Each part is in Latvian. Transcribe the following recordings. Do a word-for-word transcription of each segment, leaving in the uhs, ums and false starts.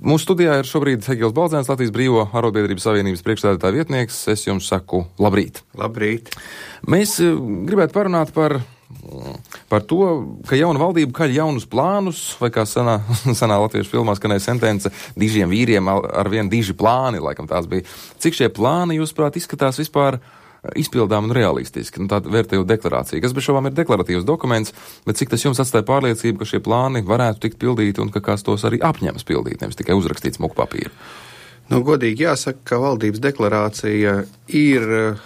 Mūsu studijā ir šobrīd Egils Baldzēns, Latvijas Brīvo arotbiedrības savienības priekšsēdētāja vietnieks. Es jums saku labrīt. Labrīt. Mēs gribētu parunāt par, par to, ka jauna valdība kaļ jaunus plānus, vai kā senā, senā latviešu filmā skanēja sentence, dižiem vīriem ar vien diži plāni, laikam tās bija. Cik šie plāni, jūsuprāt, izskatās vispār izpildām un realistiski? Nu, tāda vērtēju deklarācija, kas bez šaubām ir deklaratīvs dokuments, bet cik tas jums atstāja pārliecību, ka šie plāni varētu tikt pildīti un ka kāds tos arī apņemas pildīt, nevis tikai uzrakstīts muku papīru? Nu, godīgi jāsaka, ka valdības deklarācija ir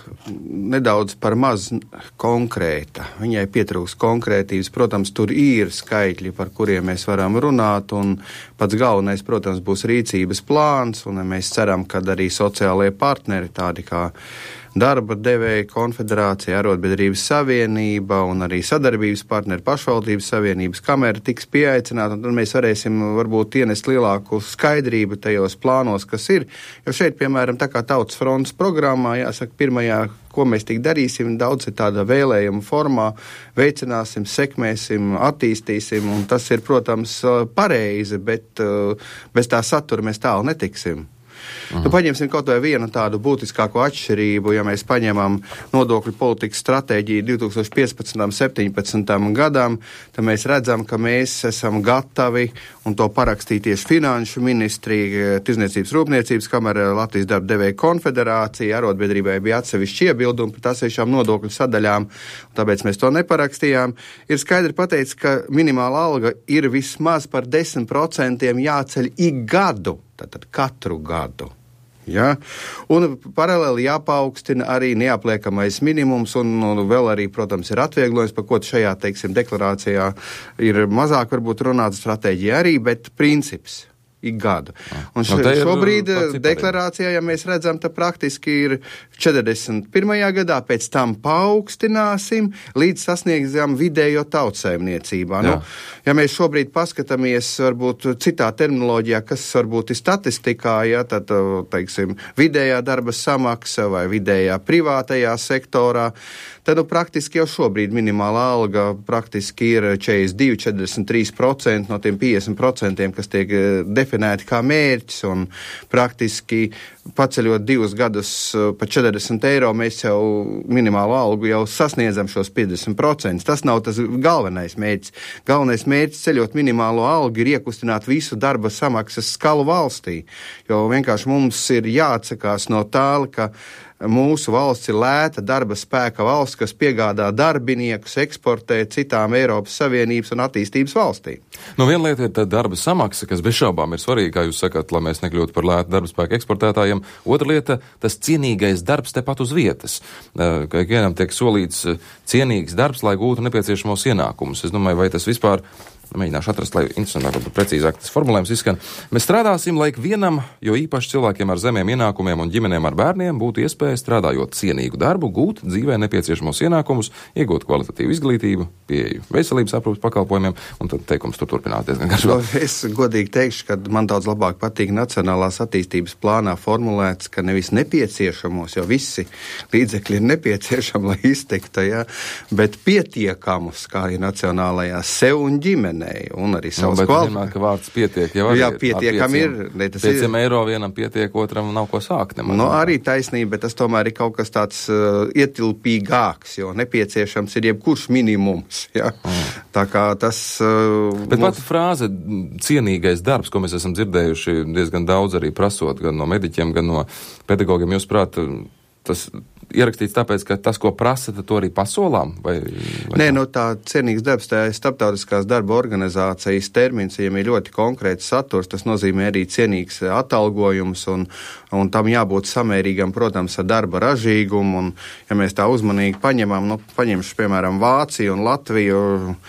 nedaudz par maz konkrēta. Viņai pietrūks konkrētības. Protams, tur ir skaitļi, par kuriem mēs varam runāt, un pats galvenais, protams, būs rīcības plāns, un mēs ceram, ka arī sociālajie partneri, tādi kā darba devēja konfederācija, arotbiedrības savienība un arī sadarbības partneri, pašvaldības savienības kamera tiks pieaicināta, un tad mēs varēsim varbūt ienest lielāku skaidrību tajos plānos, kas ir. Jo šeit, piemēram, tā kā Tautas frontes programmā, jāsaka, pirmajā, ko mēs tik darīsim, daudz ir tāda vēlējuma formā, veicināsim, sekmēsim, attīstīsim, un tas ir, protams, pareizi, bet bez tā satura mēs tālu netiksim. Mhm. Nu, paņemsim kaut vai vienu tādu būtiskāko atšķirību, ja mēs paņemam nodokļu politikas stratēģiju divi tūkstoši piecpadsmitam septiņpadsmitam gadam, tad mēs redzam, ka mēs esam gatavi, un to parakstīt tieši Finanšu ministrija, Tirdzniecības rūpniecības kamera, Latvijas darba devēja konfederācija, arotbiedrībai bija atsevišķi iebildumi par atsevišķām nodokļu sadaļām, tāpēc mēs to neparakstījām. Ir skaidri pateikts, ka minimāla alga ir vismaz par desmit procentiem jāceļ ik gadu. Tātad katru gadu. Ja? Un paralēli jāpaukstina arī neapliekamais minimums, un, un vēl arī, protams, ir atvieglojums, par ko šajā, teiksim, deklarācijā ir mazāk varbūt runāts, stratēģija arī, bet princips ik gadu. Un šo, šobrīd deklarācijā, ja mēs redzam, tad praktiski ir četrdesmit pirmajā gadā, pēc tam paaugstināsim, līdz sasniegsim vidējo tautsaimniecībā. Nu, ja mēs šobrīd paskatāmies, varbūt citā terminoloģijā, kas varbūt ir statistikā, ja, tad, teiksim, vidējā darba samaksa vai vidējā privātajā sektorā, tad nu, praktiski jau šobrīd minimālā alga praktiski ir četrdesmit divi līdz četrdesmit trīs procenti no tiem piecdesmit procentiem, kas tiek definēti kā mērķis, un praktiski paceļot divus gadus pa četrdesmit eiro, mēs jau minimālo algu jau sasniedzam šos piecdesmit procentus. Tas nav tas galvenais mērķis. Galvenais mērķis ceļot minimālo algu ir iekustināt visu darba samaksas skalu valstī, jo vienkārši mums ir jāatsakās no tā, ka mūsu valsts ir lēta darba spēka valsts, kas piegādā darbiniekus, eksportē citām Eiropas Savienības un attīstības valstīm. Nu, viena lieta ir tā darba samaksa, kas bez šaubām ir svarīga, kā jūs sakat, lai mēs nekļūtu par lētu darba spēka eksportētājiem. Otra lieta, tas cienīgais darbs tepat uz vietas. Ka ikvienam tiek solīts cienīgs darbs, lai gūtu nepieciešamos ienākumus. Es domāju, vai tas vispār mēģināšu atrast, lai interesantāk, varbūt precīzāk tas formulējums izskan. Mēs strādāsim, lai ikvienam, jo īpaši cilvēkiem ar zemiem ienākumiem un ģimenēm ar bērniem būtu iespēja strādājot cienīgu darbu, gūt dzīvē nepieciešamos ienākumus, iegūt kvalitatīvu izglītību, pieeju veselības aprūpes pakalpojumiem, un tad teikums tur turpināt diezgan garš. No, es godīgi teikšu, ka man daudz labāk patīk Nacionālās attīstības plānā formulēts, ka nevis nepieciešamos, jo visi līdzekļi ir nepieciešami, lai iztiktu, ja, bet pietiekamus, kā arī nacionālajā sev un ģimene. Un arī savas nu, kvalitātes. Bet, ka vārds pietiek, jau arī jā, pietiekam ir. Pieciem eiro vienam pietiek, otram nav ko sākt. Nemaz. Nu, arī taisnība, bet tas tomēr ir kaut kas tāds uh, ietilpīgāks, jo nepieciešams ir jebkurš minimums. Ja? Mm. Tā kā tas... Uh, bet mums... pati frāze cienīgais darbs, ko mēs esam dzirdējuši diezgan daudz arī prasot, gan no mediķiem, gan no pedagogiem, jūs prāt, tas ierakstīts tāpēc, ka tas, ko prasa, tad to arī pasolām? Vai, vai Nē, no tā cienīgs darbs, tā ir starptautiskās darba organizācijas termins, viņiem ir ļoti konkrēts saturs, tas nozīmē arī cienīgs atalgojums, un, un tam jābūt samērīgam, protams, ar darba ražīgumu, un ja mēs tā uzmanīgi paņemam, nu, paņemšu, piemēram, Vāciju un Latviju,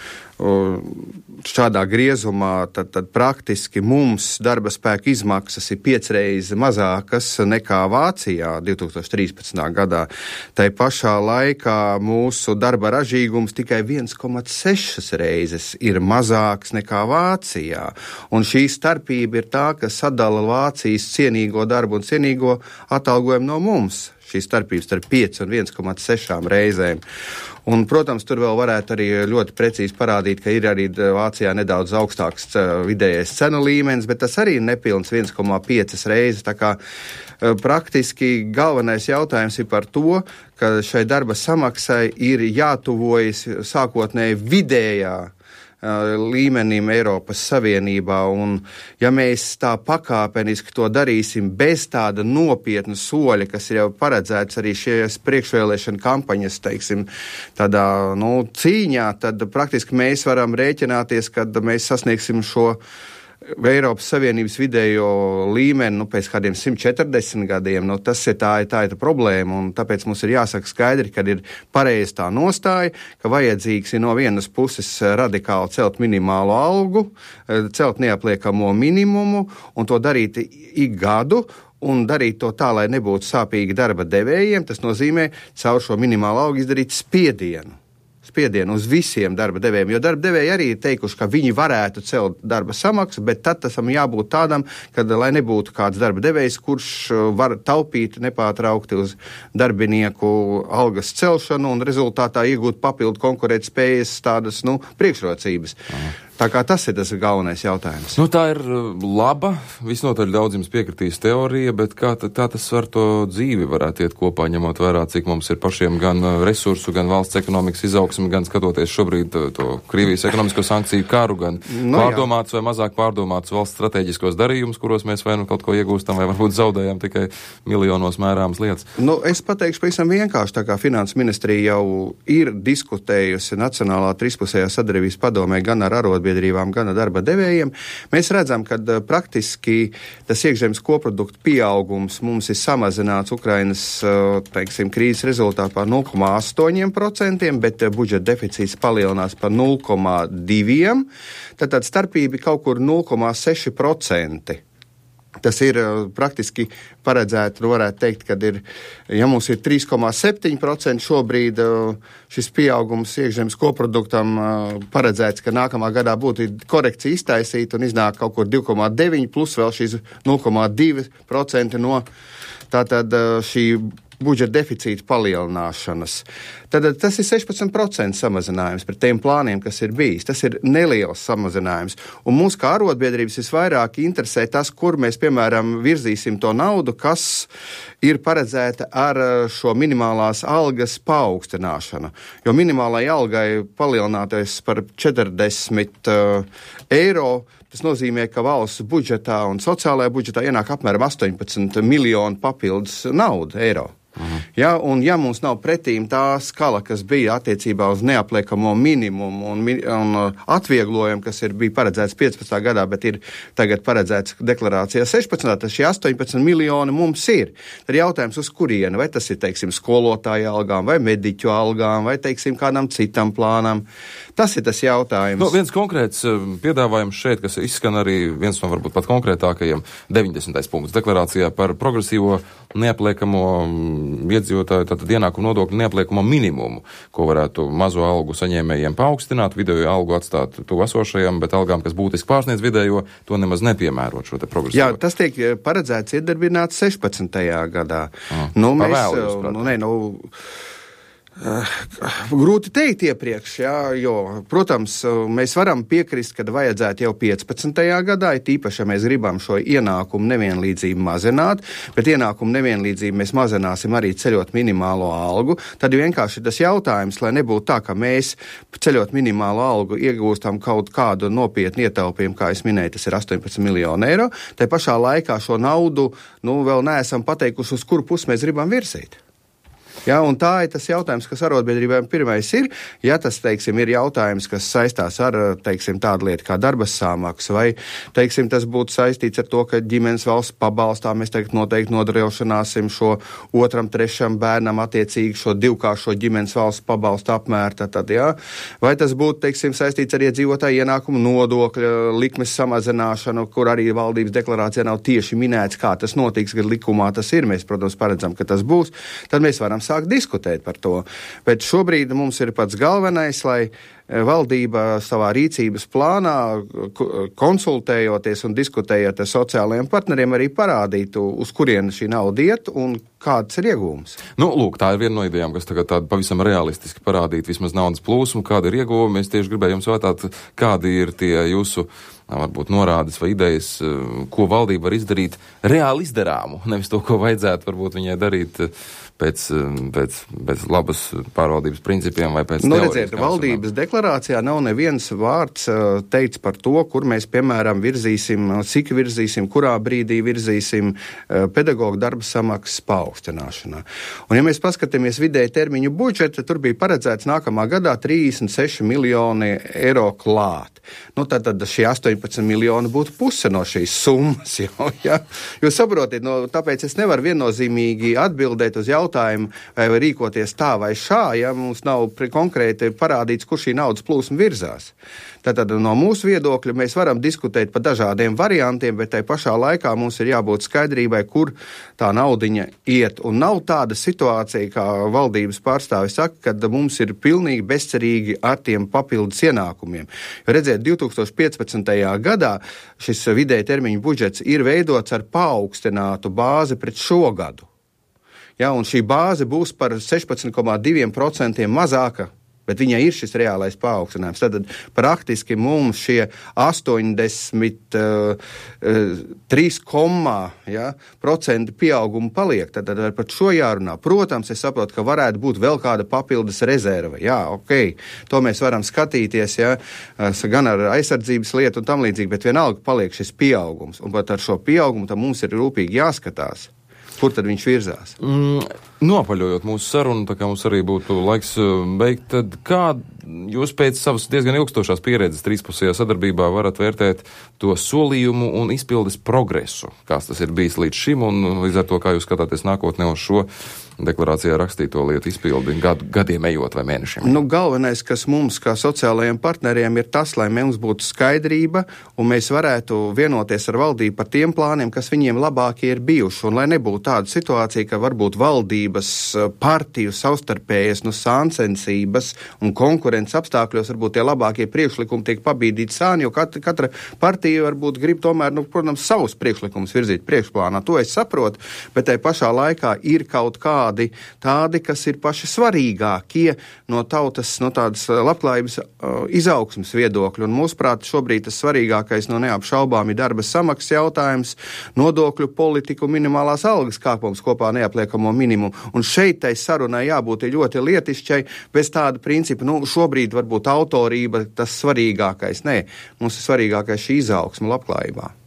šādā griezumā, tad, tad praktiski mums darba spēka izmaksas ir piecreiz mazākas nekā Vācijā divi tūkstoši trīspadsmitā gadā. Tai pašā laikā mūsu darba ražīgums tikai viens komats sešas reizes ir mazāks nekā Vācijā. Un šī starpība ir tā, ka sadala Vācijas cienīgo darbu un cienīgo atalgojumu no mums. šī starpības starp pieci un viens komats seši reizēm. Un, protams, tur vēl varētu arī ļoti precīzi parādīt, ka ir arī Vācijā nedaudz augstāks vidējais cenu līmenis, bet tas arī ir nepilns viens komats pieci reizes. Tā kā praktiski galvenais jautājums ir par to, ka šai darba samaksai ir jātuvojas sākotnēji vidējā līmenim Eiropas Savienībā, un ja mēs tā pakāpeniski to darīsim bez tāda nopietna soļa, kas ir jau paredzēts arī šajās priekšvēlēšana kampaņas, teiksim, tādā, nu, cīņā, tad praktiski mēs varam rēķināties, kad mēs sasniegsim šo Eiropas Savienības vidējo līmeni, nu, pēc kādiem simt četrdesmit gadiem, nu, tas ir tā, tā ir tā problēma, un tāpēc mums ir jāsaka skaidri, kad ir pareizi tā nostāja, ka vajadzīgs ir no vienas puses radikāli celt minimālo algu, celt neapliekamo minimumu, un to darīt ik gadu, un darīt to tā, lai nebūtu sāpīgi darba devējiem, tas nozīmē caur šo minimālo algu izdarīt spiedienu. spiedienu uz visiem darba devējiem, jo darba devēji arī ir teikuši, ka viņi varētu celt darba samaksu, bet tad tasam jābūt tādam, kad, lai nebūtu kāds darba devējs, kurš var taupīt nepārtraukti uz darbinieku algas celšanu un rezultātā iegūt papildu konkurētspējas tādas, nu, priekšrocības. Aha. Tā kā tas ir tas galvenais jautājums. Nu, tā ir laba, visnotaļ daudz jums piekritīs teorija, bet kā, kā tas ar to dzīvi varētu iet kopā, ņemot vērā, cik mums ir pašiem gan resursu, gan valsts ekonomikas izaugsmi, gan skatoties šobrīd to, to Krievijas ekonomisko sankciju karu, gan no, pārdomāts jā. vai mazāk pārdomāts valsts strateģiskos darījumus, kuros mēs vai nu kaut ko iegūstam, vai varbūt zaudējam tikai miljonos mērāmas lietas. Nu, es pateikšu pavisam vienkārši, tā kā Finanses ministrija jau ir diskutējusi Nacionālā trispusējā sadarbības padomē gan ar arot biedrībām, gan darba devējiem. Mēs redzam, ka praktiski tas iekšzemes koprodukta pieaugums mums ir samazināts Ukrainas, teiksim, krīzes rezultātā par nulle komats astoņi procenti, bet budžeta deficīts palielinās par nulle komats divi procenti. Tad starpība kaut kur nulle komats seši procenti. Tas ir uh, praktiski paredzēts, nu varētu teikt, kad ir, ja mums ir trīs komats septiņi procenti šobrīd uh, šis pieaugums iekšzemes koproduktam uh, paredzēts, ka nākamā gadā būtu korekcija iztaisīta un iznāk kaut kur divi komats deviņi plus vēl šīs nulle komats divi procenti no tātad uh, šī budžeta deficīta palielināšanas. Tad tas ir sešpadsmit procenti samazinājums pret tiem plāniem, kas ir bijis. Tas ir neliels samazinājums. Un mūs kā arotbiedrības visvairāk interesē tas, kur mēs, piemēram, virzīsim to naudu, kas ir paredzēta ar šo minimālās algas paaugstināšanu. Jo minimālai algai palielinātais par četrdesmit uh, eiro, tas nozīmē, ka valsts budžetā un sociālajā budžetā ienāk apmēram astoņpadsmit miljonu papildus naudu eiro. Mhm. Ja, un ja mums nav pretīm tā skala, kas bija attiecībā uz neapliekamo minimumu un, un atvieglojumu, kas ir bija paredzēts piecpadsmitā gadā, bet ir tagad paredzēts deklarācijā sešpadsmitā, tad šie astoņpadsmit miljoni mums ir. Tad jautājums, uz kurieni, vai tas ir, teiksim, skolotāja algām, vai mediķu algām, vai, teiksim, kādam citam plānam. Tas ir tas jautājums. No, viens konkrēts piedāvājums šeit, kas izskan arī viens no varbūt pat konkrētākajiem deviņdesmitais punkts deklarācijā par progresīvo neapliekamo iedzīvotāju, tātad ienākumu nodokļu neapliekamo minimumu, ko varētu mazo algu saņēmējiem paaugstināt, vidējo algu atstāt tuvu esošajam, bet algām, kas būtiski pārsniedz vidējo, to nemaz nepiemērot šo te progresīvo. Jā, tas tiek paredzēts iedarbināt sešpadsmitajā gadā. Ah, nu, mēs, nu, ne, nu, Uh, grūti teikt iepriekš, jā, jo, protams, mēs varam piekrist, kad vajadzētu jau piecpadsmitajā gadā, it īpaši, ja mēs gribam šo ienākumu nevienlīdzību mazināt, bet ienākumu nevienlīdzību mēs mazināsim arī ceļot minimālo algu, tad vienkārši ir tas jautājums, lai nebūtu tā, ka mēs ceļot minimālo algu iegūstam kaut kādu nopietnu ietaupījumu, kā es minēju, tas ir astoņpadsmit miljoni eiro, tai pašā laikā šo naudu, nu, vēl neesam pateikuši, uz kuru pusi mēs gribam virzīt. Ja, un tā ir tas jautājums, kas arotbiedrībām pirmais ir, ja tas, teiksim, ir jautājums, kas saistās ar, teiksim, tādu lietu kā darba samaksu, vai, teiksim, tas būtu saistīts ar to, ka ģimenes valsts pabalstā mēs tagad noteikti nodrošināsim šo otram, trešam bērnam attiecīgi šo divkāršo ģimenes valsts pabalstu apmēru, tad, jā, vai tas būtu, teiksim, saistīts ar iedzīvotāju ienākumu nodokļa likmes samazināšanu, kur arī valdības deklarācijā nav tieši minēts, kā tas notiks, kad likumā tas ir, mēs, protams, paredzam, ka tas būs, tad mēs varam sākt diskutēt par to. Bet šobrīd mums ir pats galvenais, lai valdība savā rīcības plānā, konsultējoties un diskutējot ar sociālajiem partneriem, arī parādītu, uz kurienu šī nauda iet un kāds ir iegūms. Nu, lūk, tā ir viena no idejām, kas tagad tāda pavisam realistiski parādīt vismaz naudas plūsmu, kāda ir ieguvumi. Es tieši gribēju jums jautāt, kādi ir tie jūsu, varbūt, norādes vai idejas, ko valdība var izdarīt reāli izdarāmu, nevis to, ko vajadzētu varbūt viņai darīt pēc, pēc, pēc labas pārvaldības principiem vai pēc nu, teorijas. Redziet, valdības deklarācijā nav neviens vārds teikts par to, kur mēs, piemēram, virzīsim, cik virzīsim, kurā brīdī virzīsim pedagoģu darba samaksas paaugstināšanā. Un, ja mēs paskatāmies vidēji termiņu budžetu, tur bija paredzēts nākamā gadā trīsdesmit seši miljoni eiro klāt. Nu, tad, tad šie astoņpadsmit miljoni būtu puse no šīs summas jau, ja? Jūs saprotiet, no, tāpēc es nevaru viennozīmīgi atbildēt uz jautājumu, vai rīkoties tā vai šā, ja mums nav konkrēti parādīts, kur šī naudas plūsma virzās. Tātad no mūsu viedokļa mēs varam diskutēt par dažādiem variantiem, bet tai pašā laikā mums ir jābūt skaidrībai, kur tā naudiņa iet. Un nav tāda situācija, kā valdības pārstāvi saka, kad mums ir pilnīgi bezcerīgi ar tiem papildus ienākumiem. Jo redziet, divi tūkstoši piecpadsmitajā gadā šis vidēja termiņu budžets ir veidots ar paaugstinātu bāzi pret šo gadu. Ja, un šī bāze būs par sešpadsmit komā divi procenti mazāka, bet viņai ir šis reālais paaugstinājums. Tad praktiski mums šie astoņdesmit trīs procenti pieauguma paliek. Tad, tad par šo jārunā. Protams, es saprotu, ka varētu būt vēl kāda papildus rezerve. Jā, ok, to mēs varam skatīties, ja, gan ar aizsardzības lietu un tam līdzīgi, bet vienalga paliek šis pieaugums. Un pat ar šo pieaugumu tam mums ir rūpīgi jāskatās. Kur tad viņš virzās? Mm, nopaļojot mūsu sarunu, tā kā mums arī būtu laiks beigt, tad kā jūs pēc savas diezgan ilgstošās pieredzes trīspusējā sadarbībā varat vērtēt to solījumu un izpildes progresu, kāds tas ir bijis līdz šim, un līdz ar to, kā jūs skatāties nākotnē uz šo deklarācijā rakstīto lietu izpildi gadu, gadiem ejot vai mēnešiem? Nu, galvenais, kas mums, kā sociālajiem partneriem, ir tas, lai mums būtu skaidrība un mēs varētu vienoties ar valdību par tiem plāniem, kas viņiem labākie ir bijuši, un lai nebūtu tāda situācija, ka varbūt valdības partiju savstarpējas no sāncensības un konkurences apstākļos varbūt tie labākie priekšlikumi tiek pabīdīti sāni, jo katra, katra partija varbūt grib tomēr, nu, protams, savus priekšlikumus virzīt priekšplānā. To es saprotu, bet tai pašā laikā ir kaut kādi tādi, kas ir paši svarīgākie no tautas, no tādas labklājības uh, izaugsmas viedokļa. Un mūsuprāt, šobrīd tas svarīgākais no neapšaubām ir darba samaksas jautājums, nodokļu politiku, minimālās algas kāpums kopā neapliekamo minimumu. Un šeit tai sarunai jābūt ļoti lietišķai, bez tāda principa, nu, šobrīd varbūt autorība tas svarīgākais. Nē, mums ir svarīgākais šī izaugsma labklājībā.